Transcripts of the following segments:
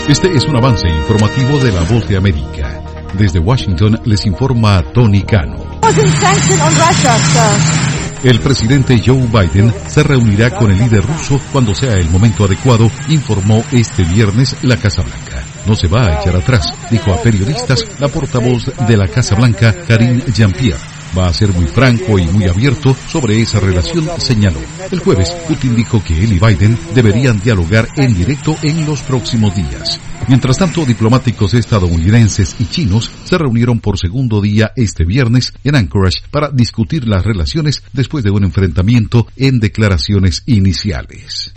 Este es un avance informativo de La Voz de América. Desde Washington les informa Tony Cano. El presidente Joe Biden se reunirá con el líder ruso cuando sea el momento adecuado, informó este viernes la Casa Blanca. No se va a echar atrás, dijo a periodistas la portavoz de la Casa Blanca, Karine Jean-Pierre. Va a ser muy franco y muy abierto sobre esa relación, señaló. El jueves, Putin dijo que él y Biden deberían dialogar en directo en los próximos días. Mientras tanto, diplomáticos estadounidenses y chinos se reunieron por segundo día este viernes en Anchorage para discutir las relaciones después de un enfrentamiento en declaraciones iniciales.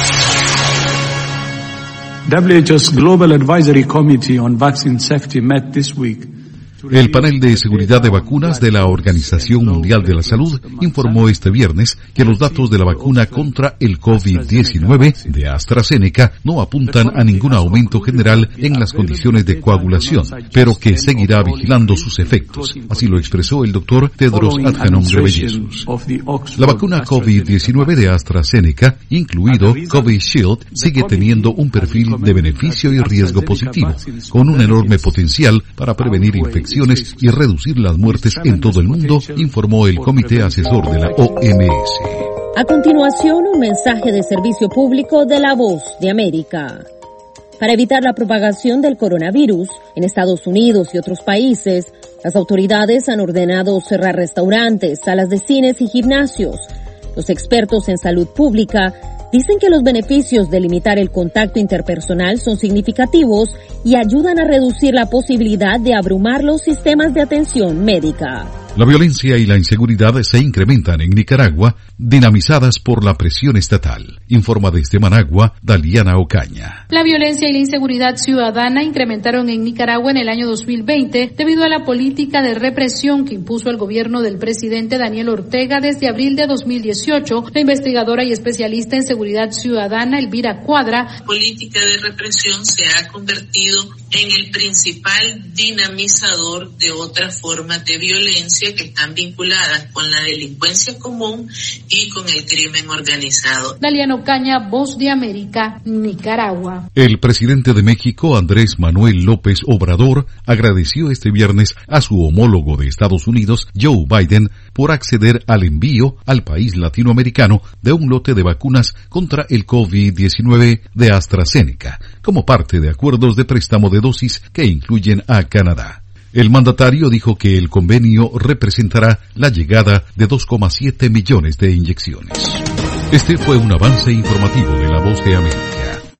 WHO's Global Advisory Committee on Vaccine Safety met this week. El panel de seguridad de vacunas de la Organización Mundial de la Salud informó este viernes que los datos de la vacuna contra el COVID-19 de AstraZeneca no apuntan a ningún aumento general en las condiciones de coagulación, pero que seguirá vigilando sus efectos. Así lo expresó el doctor Tedros Adhanom Ghebreyesus. La vacuna COVID-19 de AstraZeneca, incluido Covishield, sigue teniendo un perfil de beneficio y riesgo positivo, con un enorme potencial para prevenir infecciones y reducir las muertes en todo el mundo, informó el Comité Asesor de la OMS. A continuación, un mensaje de servicio público de La Voz de América. Para evitar la propagación del coronavirus en Estados Unidos y otros países, las autoridades han ordenado cerrar restaurantes, salas de cines y gimnasios. Los expertos en salud pública dicen que los beneficios de limitar el contacto interpersonal son significativos y ayudan a reducir la posibilidad de abrumar los sistemas de atención médica. La violencia y la inseguridad se incrementan en Nicaragua, dinamizadas por la presión estatal. Informa desde Managua, Daliana Ocaña. La violencia y la inseguridad ciudadana incrementaron en Nicaragua en el año 2020 debido a la política de represión que impuso el gobierno del presidente Daniel Ortega desde abril de 2018. La investigadora y especialista en seguridad ciudadana, Elvira Cuadra. La política de represión se ha convertido en el principal dinamizador de otras formas de violencia que están vinculadas con la delincuencia común y con el crimen organizado. Daliana Ocaña, Voz de América, Nicaragua. El presidente de México, Andrés Manuel López Obrador, agradeció este viernes a su homólogo de Estados Unidos, Joe Biden, por acceder al envío al país latinoamericano de un lote de vacunas contra el COVID-19 de AstraZeneca, como parte de acuerdos de préstamo de dosis que incluyen a Canadá. El mandatario dijo que el convenio representará la llegada de 2,7 millones de inyecciones. Este fue un avance informativo de La Voz de América.